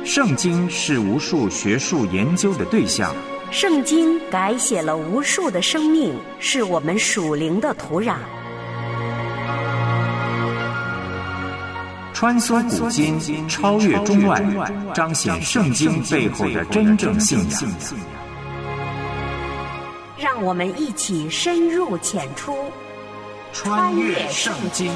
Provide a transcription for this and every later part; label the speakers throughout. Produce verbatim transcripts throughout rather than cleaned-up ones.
Speaker 1: 圣经是无数学术研究的对象，
Speaker 2: 圣经改写了无数的生命，是我们属灵的土壤。
Speaker 1: 穿梭古今，超越中外，彰显圣经背后的真正信仰。
Speaker 2: 让我们一起深入浅出，
Speaker 1: 穿越圣经。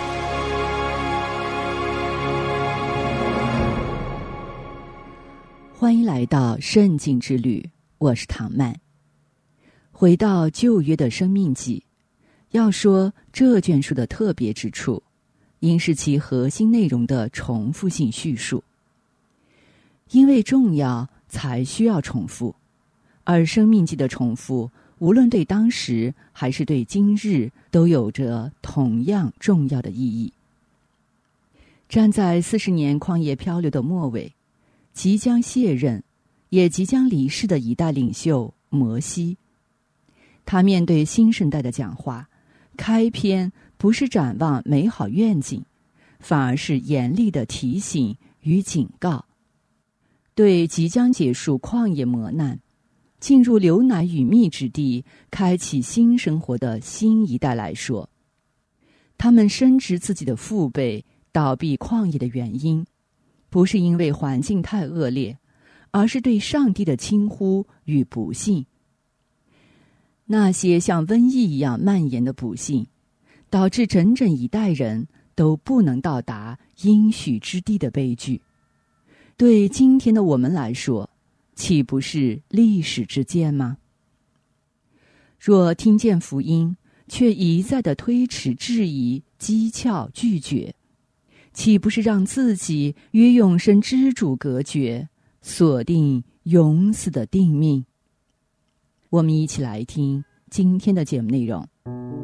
Speaker 3: 欢迎来到圣经之旅，我是唐曼。回到旧约的生命记，要说这卷书的特别之处，应是其核心内容的重复性叙述。因为重要，才需要重复，而生命记的重复，无论对当时还是对今日，都有着同样重要的意义。站在四十年旷野漂流的末尾，即将卸任，也即将离世的一代领袖摩西，他面对新生代的讲话，开篇不是展望美好愿景，反而是严厉的提醒与警告。对即将结束旷野磨难，进入流奶与蜜之地，开启新生活的新一代来说，他们深知自己的父辈倒闭旷野的原因，不是因为环境太恶劣，而是对上帝的轻忽与不信。那些像瘟疫一样蔓延的不幸，导致整整一代人都不能到达应许之地的悲剧，对今天的我们来说，岂不是历史之鉴吗？若听见福音，却一再的推迟、质疑、讥诮、拒绝，岂不是让自己与永生之主隔绝，锁定永死的定命？我们一起来听今天的节目内容。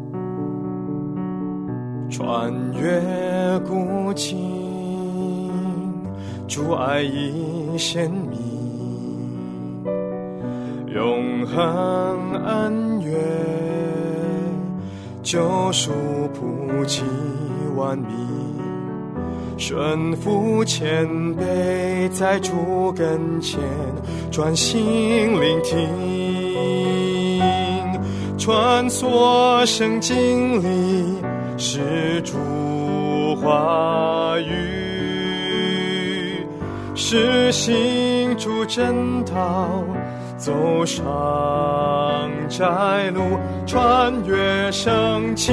Speaker 4: 穿越古今，主爱已显明，永恒恩怨，救赎普及万民，顺服谦卑，在主跟前专心聆听，穿梭圣经里是主话语，是行主真道，走上窄路，穿越圣经。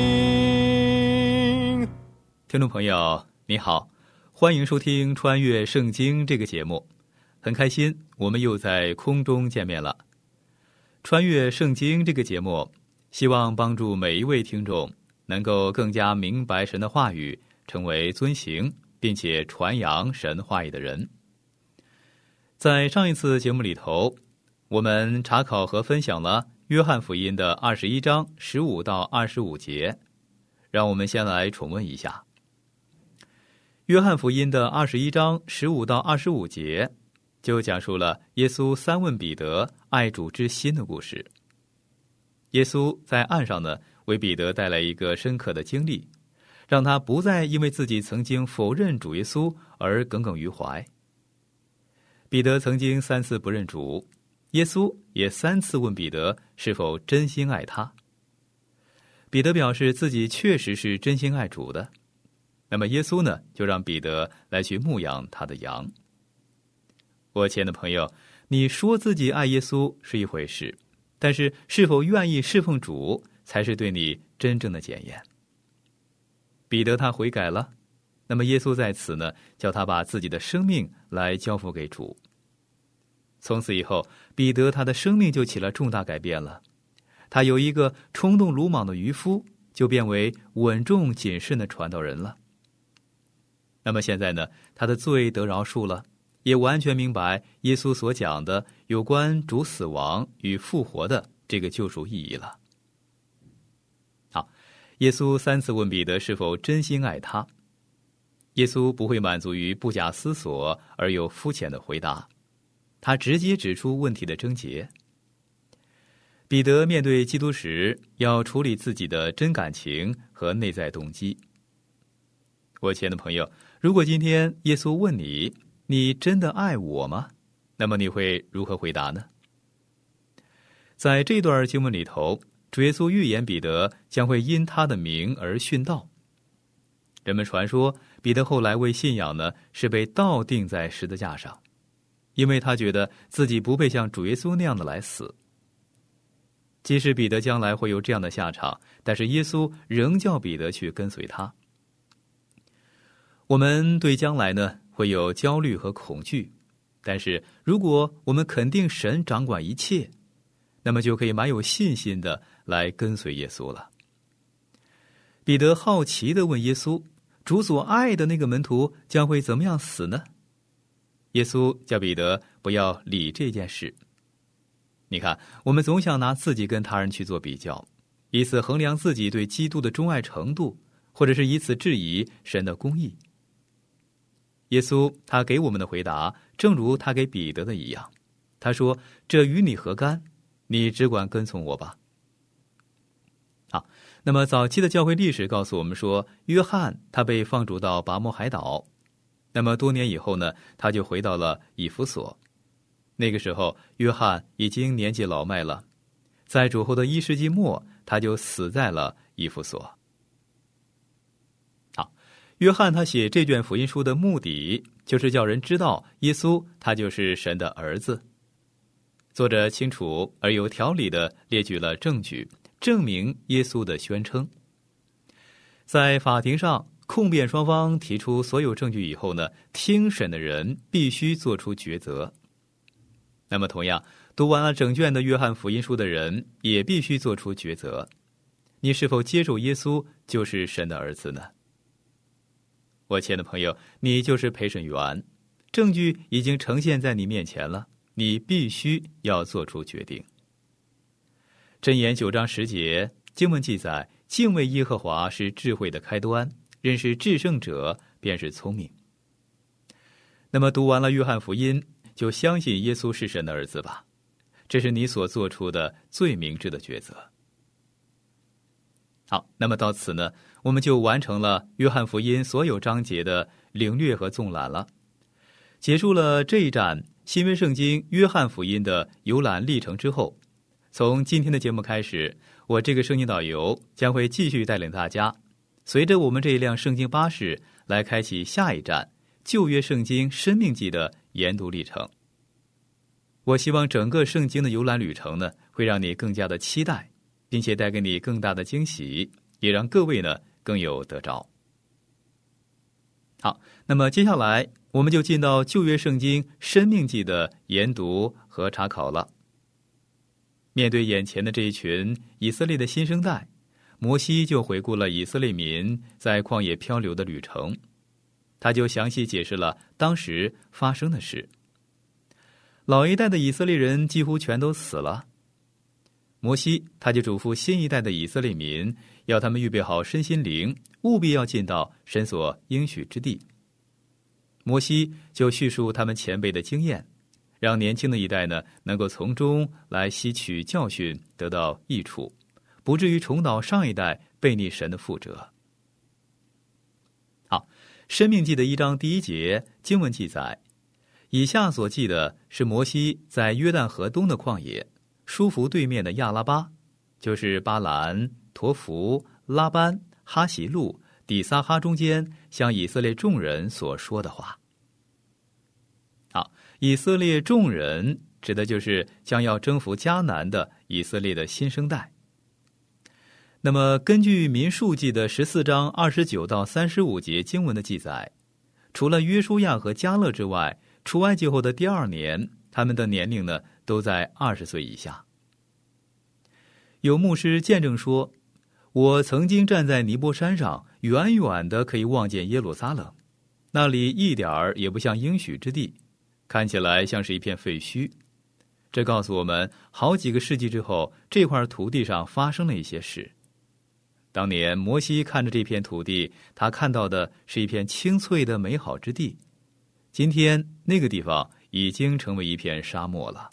Speaker 5: 听众朋友你好，欢迎收听穿越圣经这个节目，很开心我们又在空中见面了。穿越圣经这个节目希望帮助每一位听众能够更加明白神的话语，成为遵行并且传扬神话语的人。在上一次节目里头，我们查考和分享了约翰福音的二十一章十五到二十五节，让我们先来重温一下。约翰福音的二十一章十五到二十五节就讲述了耶稣三问彼得爱主之心的故事。耶稣在岸上呢，为彼得带来一个深刻的经历，让他不再因为自己曾经否认主耶稣而耿耿于怀。彼得曾经三次不认主，耶稣也三次问彼得是否真心爱他。彼得表示自己确实是真心爱主的，那么耶稣呢，就让彼得来去牧养他的羊。我亲爱的朋友，你说自己爱耶稣是一回事，但是是否愿意侍奉主才是对你真正的检验。彼得他悔改了，那么耶稣在此呢，叫他把自己的生命来交付给主。从此以后，彼得他的生命就起了重大改变了。他由一个冲动鲁莽的渔夫，就变为稳重谨慎的传道人了。那么现在呢，他的罪得饶恕了，也完全明白耶稣所讲的有关主死亡与复活的这个救赎意义了。好，耶稣三次问彼得是否真心爱他。耶稣不会满足于不假思索而又肤浅的回答，他直接指出问题的症结。彼得面对基督时，要处理自己的真感情和内在动机。我亲爱的朋友，如果今天耶稣问你， 你真的爱我吗？那么你会如何回答呢？在这段经文里头，主耶稣预言彼得将会因他的名而殉道。人们传说彼得后来为信仰呢，是被倒钉在十字架上，因为他觉得自己不配像主耶稣那样的来死。即使彼得将来会有这样的下场，但是耶稣仍叫彼得去跟随他。我们对将来呢会有焦虑和恐惧，但是如果我们肯定神掌管一切，那么就可以蛮有信心的来跟随耶稣了。彼得好奇地问耶稣，主所爱的那个门徒将会怎么样死呢？耶稣叫彼得不要理这件事。你看，我们总想拿自己跟他人去做比较，以此衡量自己对基督的钟爱程度，或者是以此质疑神的公义。耶稣他给我们的回答正如他给彼得的一样，他说，这与你何干？你只管跟从我吧。好，那么早期的教会历史告诉我们说，约翰他被放逐到拔摩海岛，那么多年以后呢，他就回到了以弗所。那个时候约翰已经年纪老迈了，在主后的一世纪末，他就死在了以弗所。好，约翰他写这卷福音书的目的就是叫人知道耶稣他就是神的儿子。作者清楚而有条理地列举了证据，证明耶稣的宣称。在法庭上，控辩双方提出所有证据以后呢，听审的人必须做出抉择。那么同样，读完了整卷的约翰福音书的人也必须做出抉择，你是否接受耶稣就是神的儿子呢？我亲爱的朋友，你就是陪审员，证据已经呈现在你面前了，你必须要做出决定。箴言九章十节经文记载，敬畏耶和华是智慧的开端，认识至圣者便是聪明。那么读完了约翰福音，就相信耶稣是神的儿子吧，这是你所做出的最明智的抉择。好，那么到此呢，我们就完成了约翰福音所有章节的领略和纵览了，结束了这一站新约圣经约翰福音的游览历程之后，从今天的节目开始，我这个圣经导游将会继续带领大家，随着我们这一辆圣经巴士来开启下一站旧约圣经申命记的研读历程。我希望整个圣经的游览旅程呢，会让你更加的期待，并且带给你更大的惊喜，也让各位呢更有得着。好，那么接下来我们就进到旧约圣经申命记的研读和查考了。面对眼前的这一群以色列的新生代，摩西就回顾了以色列民在旷野漂流的旅程，他就详细解释了当时发生的事。老一代的以色列人几乎全都死了，摩西他就嘱咐新一代的以色列民，要他们预备好身心灵，务必要进到神所应许之地。摩西就叙述他们前辈的经验，让年轻的一代呢能够从中来吸取教训，得到益处，不至于重蹈上一代悖逆神的覆辙。好，申命记的一章第一节经文记载，以下所记的是摩西在约旦河东的旷野，舒服对面的亚拉巴，就是巴兰、陀弗、拉班、哈喜路、底撒哈中间，向以色列众人所说的话。好，以色列众人指的就是将要征服迦南的以色列的新生代。那么根据民数记的十四章二十九到三十五节经文的记载，除了约书亚和迦勒之外，出埃及后的第二年，他们的年龄呢都在二十岁以下。有牧师见证说，我曾经站在尼泊山上，远远的可以望见耶路撒冷，那里一点儿也不像应许之地，看起来像是一片废墟。这告诉我们，好几个世纪之后，这块土地上发生了一些事。当年摩西看着这片土地，他看到的是一片青翠的美好之地，今天那个地方已经成为一片沙漠了。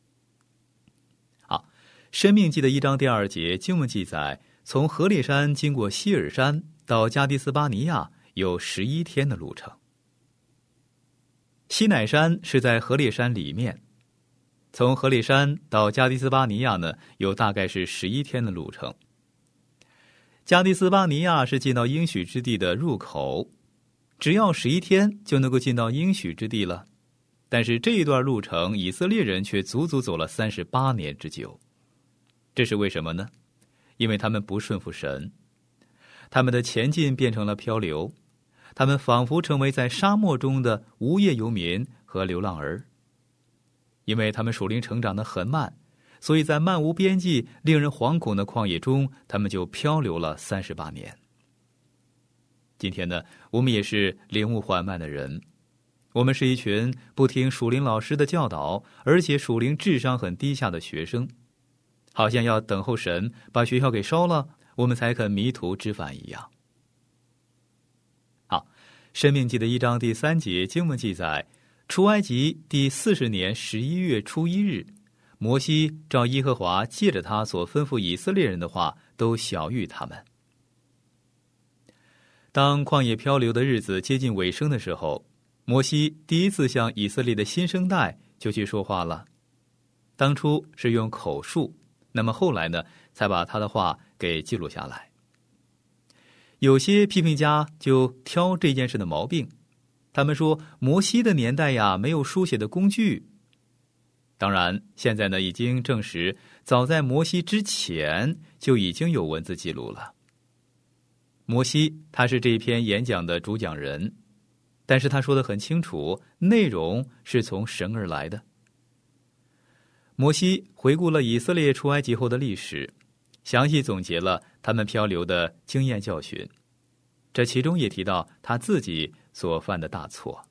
Speaker 5: 好，申命记的一章第二节经文记载，从何烈山经过希尔山到加迪斯巴尼亚有十一天的路程。 西乃山是在何烈山里面，从何烈山到加的斯巴尼亚呢，有大概是十一天的路程。加的斯巴尼亚是进到应许之地的入口，只要十一天就能够进到应许之地了。但是这一段路程，以色列人却足足走了三十八年之久。这是为什么呢？因为他们不顺服神，他们的前进变成了漂流，他们仿佛成为在沙漠中的无业游民和流浪儿。因为他们属灵成长得很慢，所以在漫无边际、令人惶恐的旷野中，他们就漂流了三十八年。今天呢，我们也是领悟缓慢的人，我们是一群不听属灵老师的教导，而且属灵智商很低下的学生，好像要等候神把学校给烧了，我们才肯迷途知返一样。好，申命记的一章第三节经文记载，出埃及第四十年十一月初一日，摩西照耶和华借着他所吩咐以色列人的话，都晓谕他们。当旷野漂流的日子接近尾声的时候，摩西第一次向以色列的新生代就去说话了。当初是用口述，那么后来呢，才把他的话给记录下来。有些批评家就挑这件事的毛病，他们说摩西的年代呀，没有书写的工具。当然，现在呢已经证实，早在摩西之前就已经有文字记录了。摩西他是这一篇演讲的主讲人，但是他说得很清楚，内容是从神而来的。摩西回顾了以色列出埃及后的历史，详细总结了他们漂流的经验教训，这其中也提到他自己所犯的大错。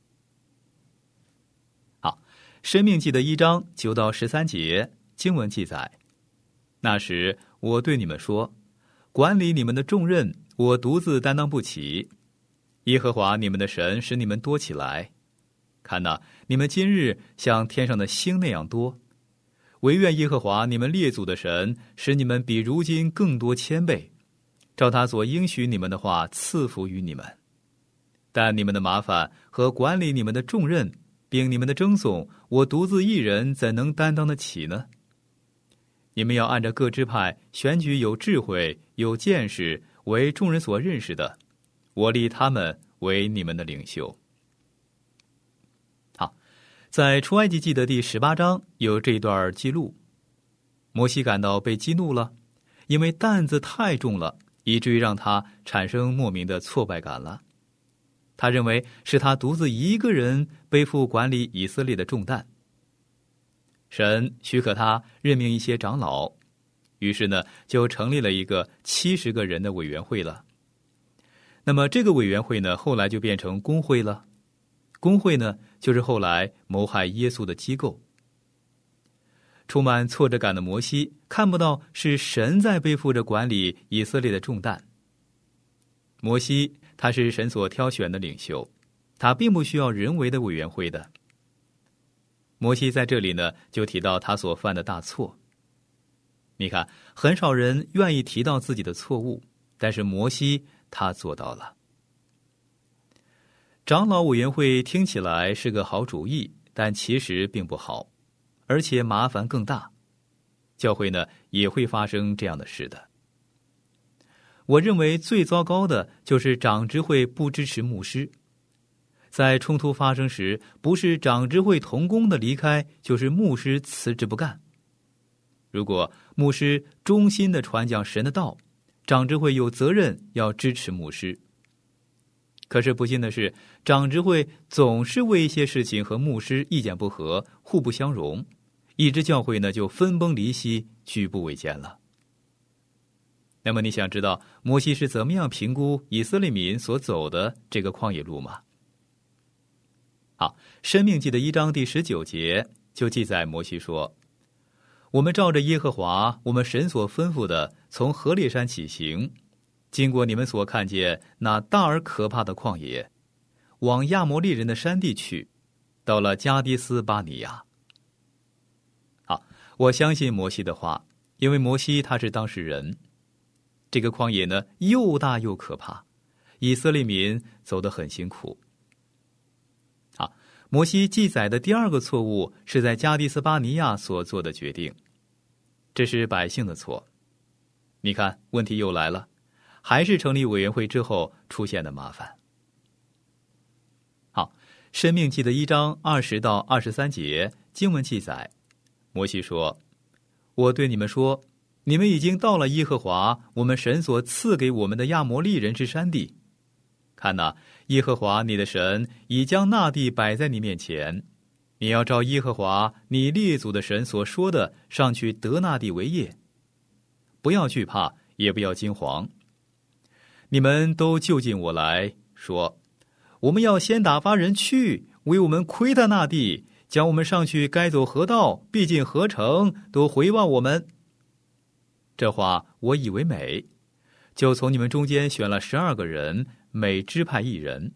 Speaker 5: 好，申命记的一章九到十三节经文记载，那时我对你们说，管理你们的重任，我独自担当不起。耶和华你们的神使你们多起来，看哪，你们今日像天上的星那样多。惟愿耶和华你们列祖的神使你们比如今更多千倍，照他所应许你们的话赐福于你们。但你们的麻烦和管理你们的重任，并你们的争讼，我独自一人怎能担当得起呢？你们要按照各支派选举有智慧、有见识、为众人所认识的，我立他们为你们的领袖。好，在出埃及记的第十八章有这一段记录，摩西感到被激怒了，因为担子太重了，以至于让他产生莫名的挫败感了。他认为是他独自一个人背负管理以色列的重担。神许可他任命一些长老，于是呢，就成立了一个七十个人的委员会了。那么这个委员会呢，后来就变成公会了。公会呢，就是后来谋害耶稣的机构。充满挫折感的摩西看不到是神在背负着管理以色列的重担。摩西他是神所挑选的领袖，他并不需要人为的委员会的。摩西在这里呢，就提到他所犯的大错。你看，很少人愿意提到自己的错误，但是摩西他做到了。长老委员会听起来是个好主意，但其实并不好，而且麻烦更大。教会呢，也会发生这样的事的。我认为最糟糕的就是长执会不支持牧师。在冲突发生时，不是长执会同工的离开，就是牧师辞职不干。如果牧师忠心地传讲神的道，长执会有责任要支持牧师。可是不幸的是，长执会总是为一些事情和牧师意见不合，互不相容，一支教会呢就分崩离析，举步维艰了。那么你想知道摩西是怎么样评估以色列民所走的这个旷野路吗？好，申命记的一章第十九节就记载摩西说，我们照着耶和华我们神所吩咐的，从何烈山起行，经过你们所看见那大而可怕的旷野，往亚摩利人的山地去，到了加迪斯巴尼亚。好，我相信摩西的话，因为摩西他是当事人。这个旷野呢，又大又可怕，以色列民走得很辛苦。好， 摩西记载的第二个错误是在加迪斯巴尼亚所做的决定，这是百姓的错。你看，问题又来了，还是成立委员会之后出现的麻烦。好，申命记的一章二十到二十三节经文记载，摩西说：我对你们说，你们已经到了耶和华我们神所赐给我们的亚摩利人之山地。看哪，耶和华你的神已将那地摆在你面前，你要照耶和华你列祖的神所说的上去得那地为业。不要惧怕，也不要惊惶。你们都就近我来说，我们要先打发人去为我们窥探那地，将我们上去该走何道，必进何城，都回报我们。这话我以为美，就从你们中间选了十二个人，每支派一人。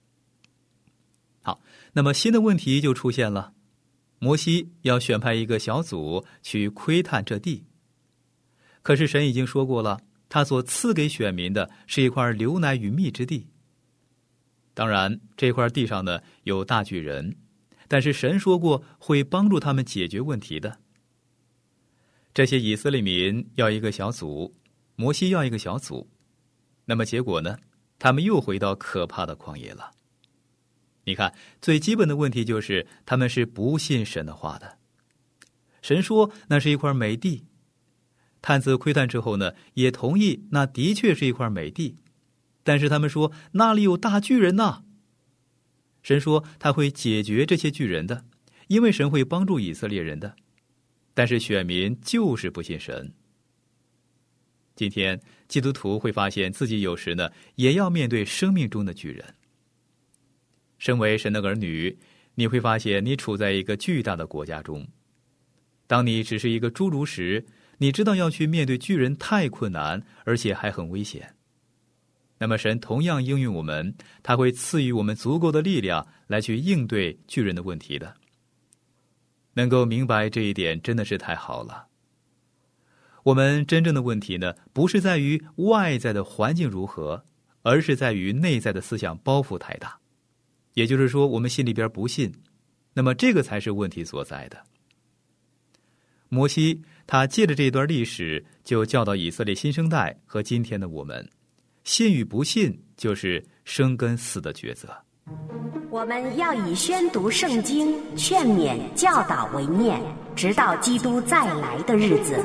Speaker 5: 好，那么新的问题就出现了，摩西要选派一个小组去窥探这地。可是神已经说过了，他所赐给选民的是一块流奶与蜜之地。当然，这块地上呢有大巨人，但是神说过会帮助他们解决问题的。这些以色列民要一个小组，摩西要一个小组，那么结果呢？他们又回到可怕的旷野了。你看，最基本的问题就是他们是不信神的话的。神说那是一块美地，探子窥探之后呢，也同意那的确是一块美地，但是他们说那里有大巨人呐。神说他会解决这些巨人的，因为神会帮助以色列人的。但是选民就是不信神。今天基督徒会发现自己有时呢，也要面对生命中的巨人。身为神的儿女，你会发现你处在一个巨大的国家中。当你只是一个侏儒时，你知道要去面对巨人太困难，而且还很危险。那么神同样应允我们，他会赐予我们足够的力量来去应对巨人的问题的。能够明白这一点真的是太好了。我们真正的问题呢，不是在于外在的环境如何，而是在于内在的思想包袱太大。也就是说，我们心里边不信，那么这个才是问题所在的。摩西他借着这段历史，就教导以色列新生代和今天的我们，信与不信就是生跟死的抉择。
Speaker 2: 我们要以宣读圣经、劝勉、教导为念，直到基督再来的日子。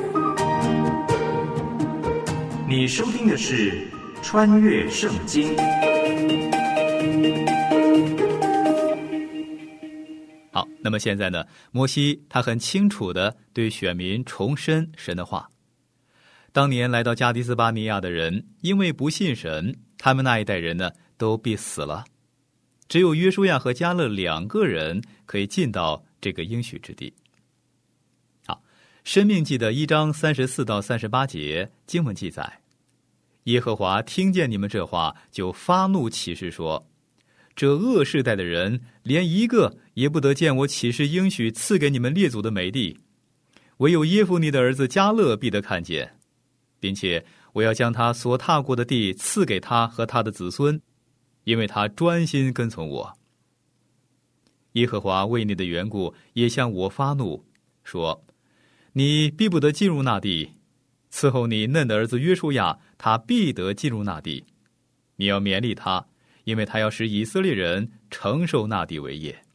Speaker 1: 你收听的是《穿越圣经》。
Speaker 5: 好，那么现在呢，摩西他很清楚地对选民重申神的话。当年来到加迪斯巴尼亚的人，因为不信神，他们那一代人呢，都必死了。只有约书亚和迦勒两个人可以进到这个应许之地。好，申命记的一章三十四到三十八节经文记载，耶和华听见你们这话，就发怒起誓说，这恶世代的人连一个也不得见我起誓应许赐给你们列祖的美地，唯有耶孚尼的儿子迦勒必得看见，并且我要将他所踏过的地赐给他和他的子孙，因为他专心跟从我。耶和华为你的缘故也向我发怒，说，你必不得进入那地，伺候你嫩的儿子约书亚，他必得进入那地。你要勉励他，因为他要使以色列人承受那地为业。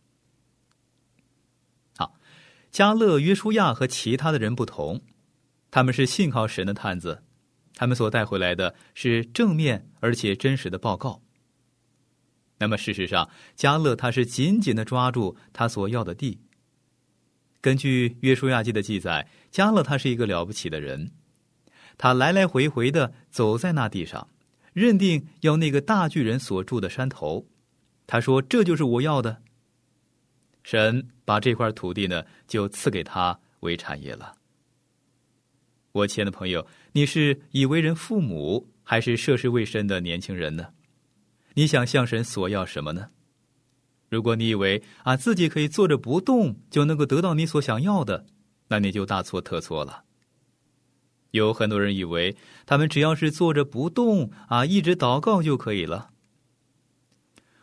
Speaker 5: 好，迦勒、约书亚和其他的人不同，他们是信靠神的探子，他们所带回来的是正面而且真实的报告。那么事实上，迦勒他是紧紧地抓住他所要的地。根据约书亚记的记载，迦勒他是一个了不起的人，他来来回回地走在那地上，认定要那个大巨人所住的山头。他说，这就是我要的。神把这块土地呢，就赐给他为产业了。我亲爱的朋友，你是已为人父母，还是涉世未深的年轻人呢？你想向神索要什么呢？如果你以为啊自己可以坐着不动就能够得到你所想要的，那你就大错特错了。有很多人以为他们只要是坐着不动啊，一直祷告就可以了。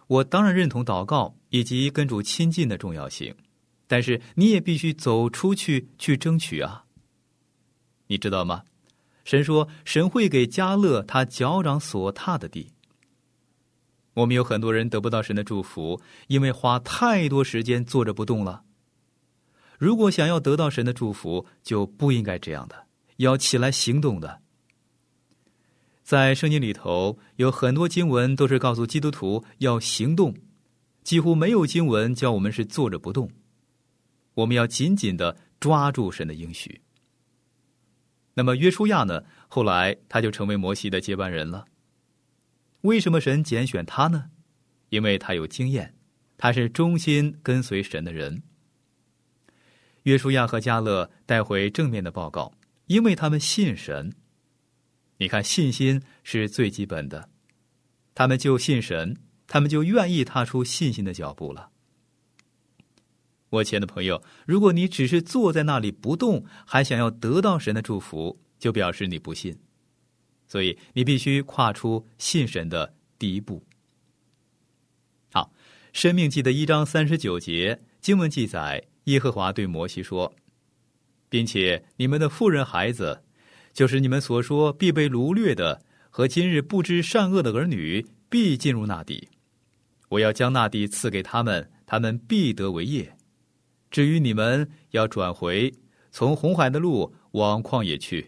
Speaker 5: 我当然认同祷告以及跟主亲近的重要性，但是你也必须走出去去争取啊。你知道吗？神说神会给迦勒他脚掌所踏的地。我们有很多人得不到神的祝福，因为花太多时间坐着不动了。如果想要得到神的祝福，就不应该这样的，要起来行动的。在圣经里头有很多经文都是告诉基督徒要行动，几乎没有经文叫我们是坐着不动。我们要紧紧地抓住神的应许。那么约书亚呢，后来他就成为摩西的接班人了。为什么神拣选他呢？因为他有经验，他是忠心跟随神的人。约书亚和迦勒带回正面的报告，因为他们信神。你看，信心是最基本的，他们就信神，他们就愿意踏出信心的脚步了。我亲爱的朋友，如果你只是坐在那里不动，还想要得到神的祝福，就表示你不信。所以你必须跨出信神的第一步。好，申命记的一章三十九节经文记载，耶和华对摩西说，并且你们的妇人孩子，就是你们所说必被掳掠的和今日不知善恶的儿女，必进入那地。我要将那地赐给他们，他们必得为业。至于你们，要转回，从红海的路往旷野去。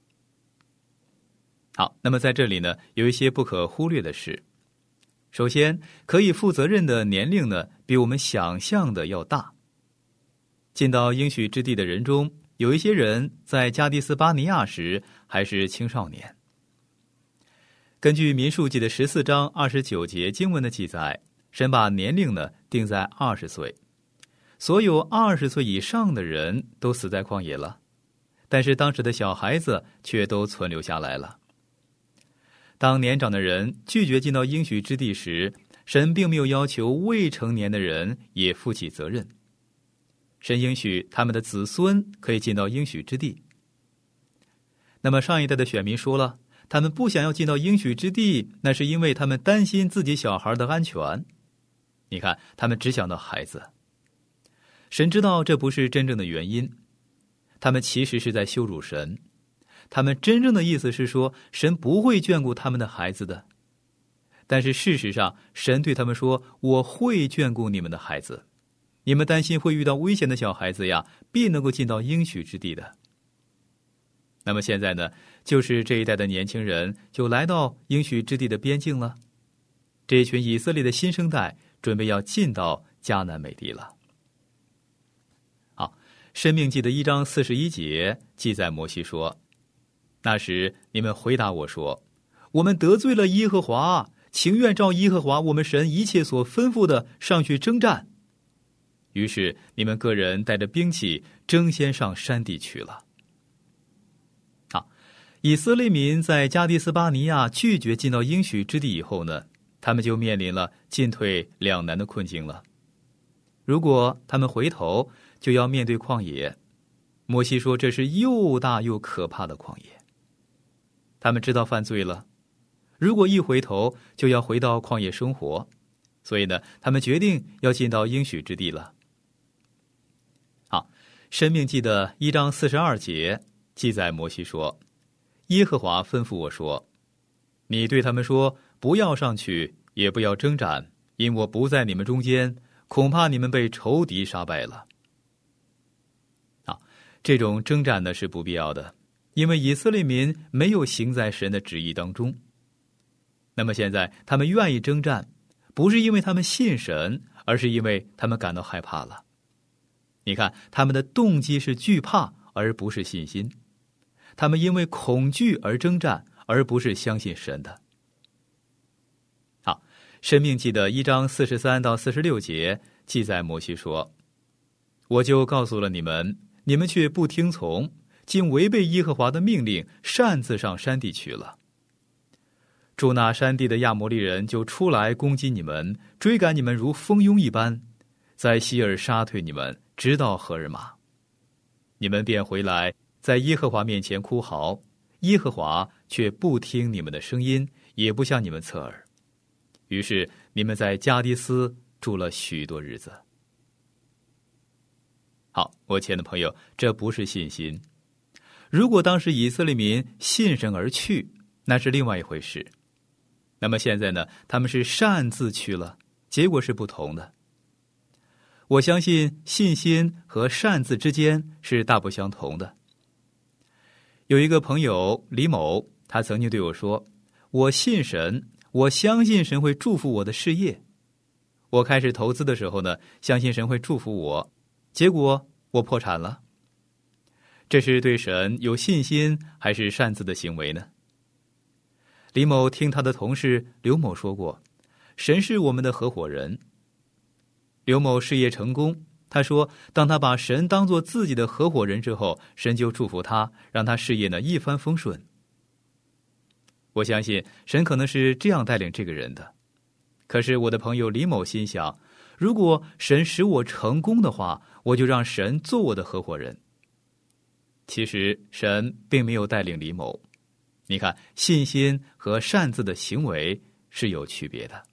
Speaker 5: 好，那么在这里呢，有一些不可忽略的事。首先，可以负责任的年龄呢，比我们想象的要大。进到应许之地的人中，有一些人在加迪斯巴尼亚时还是青少年。根据民数记的十四章二十九节经文的记载，神把年龄呢定在二十岁。所有二十岁以上的人都死在旷野了，但是当时的小孩子却都存留下来了。当年长的人拒绝进到应许之地时，神并没有要求未成年的人也负起责任。神应许他们的子孙可以进到应许之地。那么上一代的选民说了，他们不想要进到应许之地，那是因为他们担心自己小孩的安全。你看，他们只想到孩子。神知道这不是真正的原因，他们其实是在羞辱神。他们真正的意思是说，神不会眷顾他们的孩子的。但是事实上，神对他们说，我会眷顾你们的孩子。你们担心会遇到危险的小孩子呀，必能够进到应许之地的。那么现在呢，就是这一代的年轻人就来到应许之地的边境了。这群以色列的新生代准备要进到迦南美地了。好，申命记的一章四十一节记载，摩西说，那时你们回答我说，我们得罪了耶和华，情愿照耶和华我们神一切所吩咐的上去征战。于是你们个人带着兵器争先上山地去了。好，以色列民在加迪斯巴尼亚拒绝进到应许之地以后呢，他们就面临了进退两难的困境了。如果他们回头，就要面对旷野。摩西说，这是又大又可怕的旷野。他们知道犯罪了，如果一回头，就要回到旷野生活。所以呢，他们决定要进到应许之地了。好，申命记的一章四十二节记载，摩西说，耶和华吩咐我说，你对他们说，不要上去，也不要征战，因我不在你们中间，恐怕你们被仇敌杀败了。好，这种征战呢是不必要的，因为以色列民没有行在神的旨意当中。那么现在他们愿意征战，不是因为他们信神，而是因为他们感到害怕了。你看，他们的动机是惧怕，而不是信心。他们因为恐惧而征战，而不是相信神的。好，申命记的一章四十三到四十六节记载，摩西说，我就告诉了你们，你们却不听从，竟违背耶和华的命令，擅自上山地去了。住那山地的亚摩利人就出来攻击你们，追赶你们如蜂拥一般，在希尔杀退你们，直到何尔玛。你们便回来，在耶和华面前哭嚎，耶和华却不听你们的声音，也不向你们侧耳。 于是你们在加迪斯住了许多日子。好，我亲爱的朋友，这不是信心。如果当时以色列民信神而去，那是另外一回事。那么现在呢，他们是擅自去了，结果是不同的。我相信信心和擅自之间是大不相同的。有一个朋友李某，他曾经对我说，我信神，我相信神会祝福我的事业。我开始投资的时候呢，相信神会祝福我，结果我破产了。这是对神有信心还是擅自的行为呢？李某听他的同事刘某说过，神是我们的合伙人。刘某事业成功，他说当他把神当作自己的合伙人之后，神就祝福他，让他事业呢一帆风顺。我相信神可能是这样带领这个人的。可是我的朋友李某心想，如果神使我成功的话，我就让神做我的合伙人。其实神并没有带领李某。你看，信心和擅自的行为是有区别的。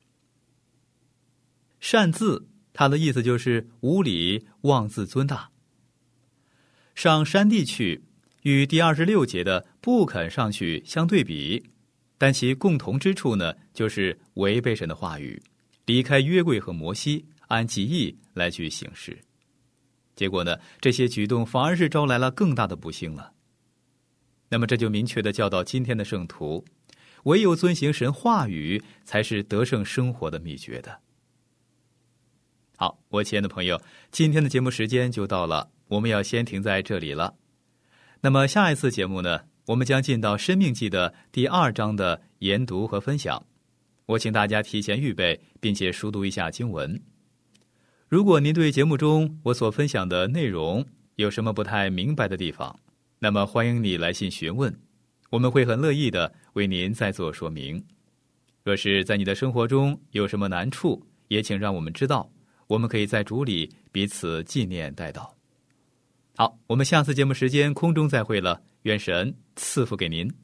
Speaker 5: 擅自，它的意思就是无理妄自尊大。上山地去，与第二十六节的不肯上去相对比，但其共同之处呢，就是违背神的话语，离开约柜和摩西，按己意来去行事。结果呢，这些举动反而是招来了更大的不幸了。那么这就明确地教导今天的圣徒，唯有遵行神话语，才是得胜生活的秘诀的。好，我亲爱的朋友，今天的节目时间就到了，我们要先停在这里了。那么下一次节目呢，我们将进到《申命记》的第二章的研读和分享。我请大家提前预备，并且熟读一下经文。如果您对节目中我所分享的内容有什么不太明白的地方，那么欢迎你来信询问，我们会很乐意的为您再做说明。若是在你的生活中有什么难处，也请让我们知道，我们可以在主里彼此纪念代祷。好，我们下次节目时间空中再会了，愿神赐福给您。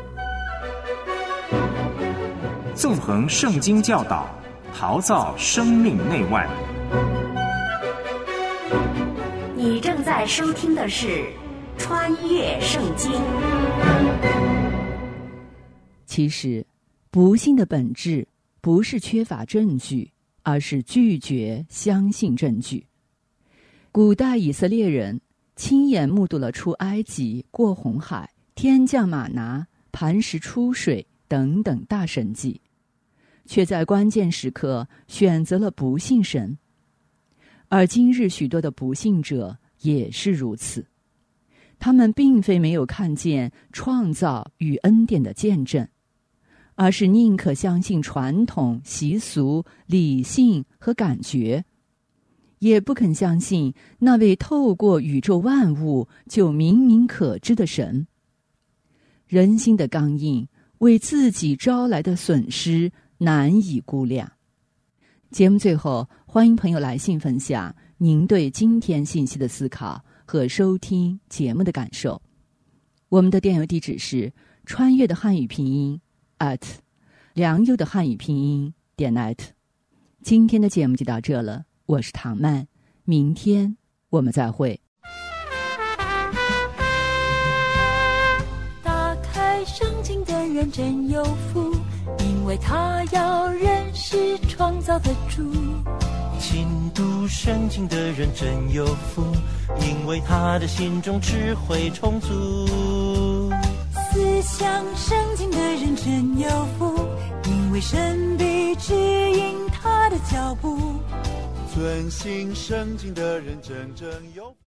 Speaker 1: 纵横圣经教导，陶造生命内外。
Speaker 2: 你正在收听的是《穿越圣经》。
Speaker 3: 其实，不幸的本质不是缺乏证据，而是拒绝相信证据。古代以色列人亲眼目睹了出埃及、过红海、天降玛拿、磐石出水等等大神迹，却在关键时刻选择了不信神。而今日许多的不信者也是如此，他们并非没有看见创造与恩典的见证，而是宁可相信传统、习俗、理性和感觉，也不肯相信那位透过宇宙万物就明明可知的神。人心的刚硬为自己招来的损失难以估量。节目最后，欢迎朋友来信分享您对今天信息的思考和收听节目的感受。我们的电邮地址是穿越的汉语拼音 at 良友的汉语拼音点 net。 今天的节目就到这了，我是唐曼，明天我们再会。
Speaker 6: 打开圣经的人真有福，因为他要认识创造的主。
Speaker 7: 勤读圣经的人真有福，因为他的心中智慧充足。
Speaker 6: 思想圣经的人真有福，因为神必指引他的脚步。
Speaker 8: 遵行圣经的人真正有福。